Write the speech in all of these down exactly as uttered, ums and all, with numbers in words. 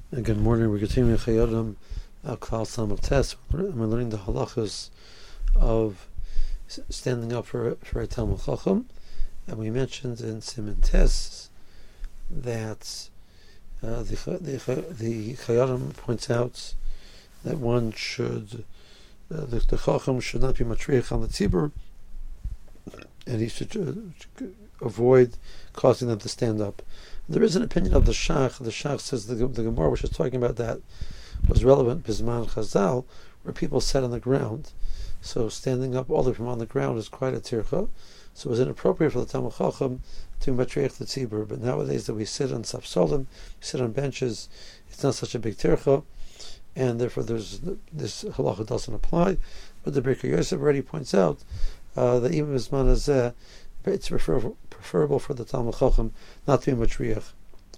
Uh, Good morning. We're continuing Chayodim Al Klal Samach Tes. We're learning the halachas of standing up for for a Talmud Chacham, and we mentioned in Siman Tes that uh, the the the Chayodim points out that one should uh, the, the Chacham should not be matriach on the tzibur, and he should uh, avoid causing them to stand up. There is an opinion of the Shach. The Shach says the, the Gemara, which is talking about that, was relevant Bisman Chazal, where people sat on the ground. So standing up all the way from on the ground is quite a tircha. So it was inappropriate for the Talmud Chacham to matriach the tzibur. But nowadays that we sit on sapsolim, we sit on benches, it's not such a big tircha, and therefore there's this halacha doesn't apply. But the Birkei Yosef already points out uh, that even Bisman Hazeh, it's preferable, preferable for the Talmud Chacham not to be matriach.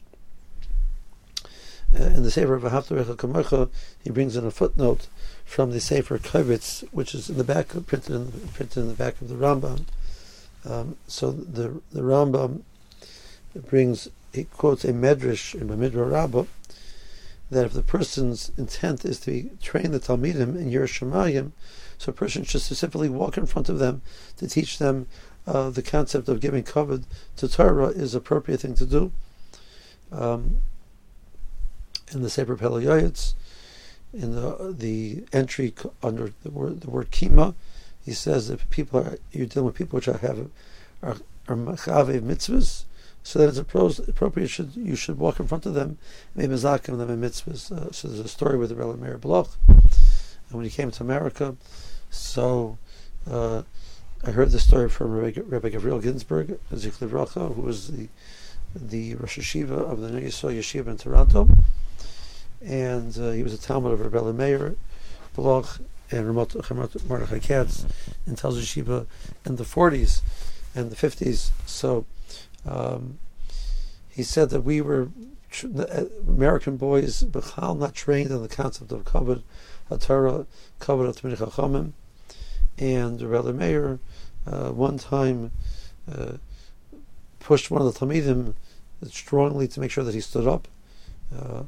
Uh, in the Sefer V'ahavta Recha Kamocha, he brings in a footnote from the Sefer Kovitz, which is in the back, printed in, printed in the back of the Rambam. Um, so the the Rambam brings, he quotes a medrash in Bamidbar Rabbah, that if the person's intent is to train the Talmidim in Yiras Shamayim, so a person should specifically walk in front of them to teach them Uh, the concept of giving kavod to Torah is an appropriate thing to do. Um, in the Sefer Pele Yoetz, in the the entry under the word the word kima, he says if people are you're dealing with people which are have are are machavev mitzvahs, so that it's appropriate should you should walk in front of them, maybe mazakim them in mitzvahs. Uh, so there's a story with the Rebbe Meir Bloch, and when he came to America, so. Uh, I heard the story from Rebbe, Rebbe Gabriel Ginsburg, Zikli Bracha, who was the the Rosh Hashiva of the New Yisrael Yeshiva in Toronto, and uh, he was a Talmud of Rebbe Meir Bloch and Ramot Mordechai Katz in Tel Yeshiva in the forties and the fifties. So um, he said that we were tr- American boys, Bechal, not trained in the concept of Kavod HaTorah, Kavod HaTalmidei Chachamim. And Rebbe Meir uh, one time uh, pushed one of the Talmidim strongly to make sure that he stood up. Uh,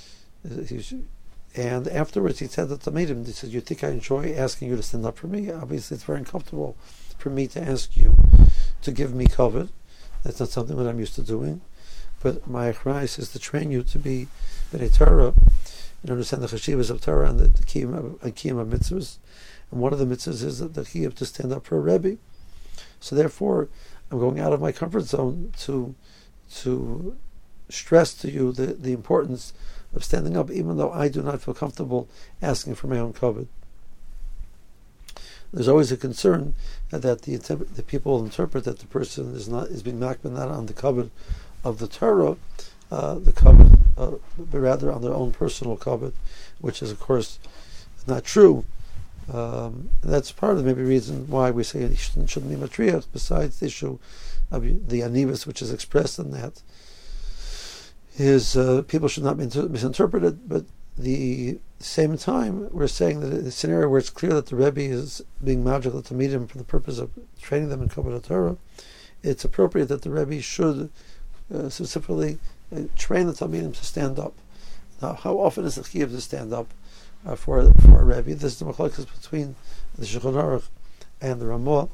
and afterwards he said to the Talmidim, he said, "You think I enjoy asking you to stand up for me? Obviously it's very uncomfortable for me to ask you to give me kavod. That's not something that I'm used to doing. But my achrayus is to train you to be b'nei Torah and understand the chashivas of Torah and the, the kiyum of mitzvahs. And one of the mitzvahs is that you have to stand up for a Rebbe. So therefore, I'm going out of my comfort zone to to stress to you the, the importance of standing up, even though I do not feel comfortable asking for my own kavod." There's always a concern that the the people will interpret that the person is not is being knocked not on the kavod of the Torah, uh, the kavod, uh, but rather on their own personal kavod, which is of course not true. Um, that's part of the maybe reason why we say it shouldn't, shouldn't be matriach, besides the issue of the anivus which is expressed in that, is uh, people should not be inter- misinterpreted, but the same time we're saying that in a scenario where it's clear that the Rebbe is being magical to meet him for the purpose of training them in Kabbalah Torah, it's appropriate that the Rebbe should uh, specifically uh, train the Talmidim to stand up. Now, how often is the chiyuv to stand up Uh, for for a Rebbe? This is the machlokes between the Shulchan Aruch and the Ramah.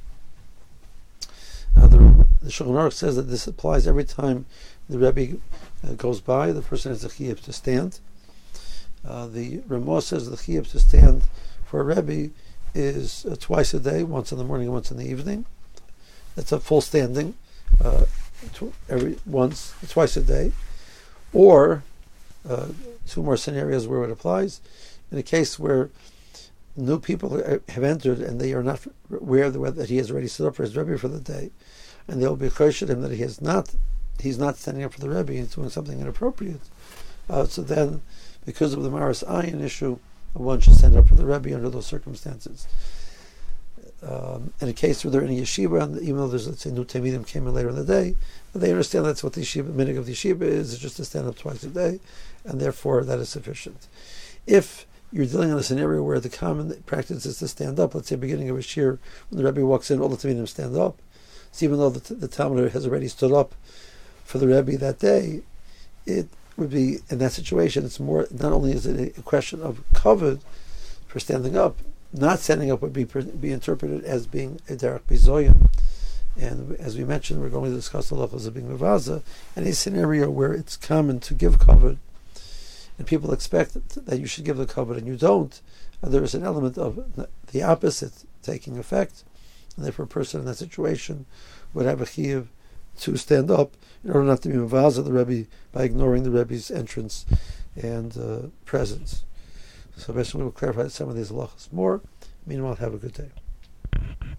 Uh, the, the Shulchan Aruch says that this applies every time the Rebbe uh, goes by. The person has the chiyuv to stand. Uh, the Ramah says the chiyuv to stand for a Rebbe is uh, twice a day, once in the morning and once in the evening. That's a full standing, uh, tw- every once, twice a day, or uh, two more scenarios where it applies. In a case where new people have entered and they are not aware that he has already stood up for his Rebbe for the day, and they'll be choshed him that he has not, he's not standing up for the Rebbe and doing something inappropriate. Uh, so then, because of the Maris Ayin issue, one should stand up for the Rebbe under those circumstances. Um, in a case where they're in a yeshiva, and even though there's, let's say, new Talmidim came in later in the day, but they understand that's what the yeshiva, minig of the yeshiva is, is just to stand up twice a day, and therefore that is sufficient. If you're dealing in a scenario where the common practice is to stand up, let's say beginning of a shir, when the Rebbe walks in, all the Talmidim stand up. So even though the, the Talmud has already stood up for the Rebbe that day, it would be, in that situation, it's more, not only is it a question of covered for standing up, not standing up would be be interpreted as being a derech bizoyin. And as we mentioned, we're going to discuss the levels of being mevaza, and a scenario where it's common to give covered, and people expect that you should give the covered and you don't, and there is an element of the opposite taking effect, and therefore a person in that situation would have a chiyuv to stand up in order not to be mevaza the Rebbe by ignoring the Rebbe's entrance and uh, presence. So basically we'll clarify some of these halachas more. Meanwhile, have a good day.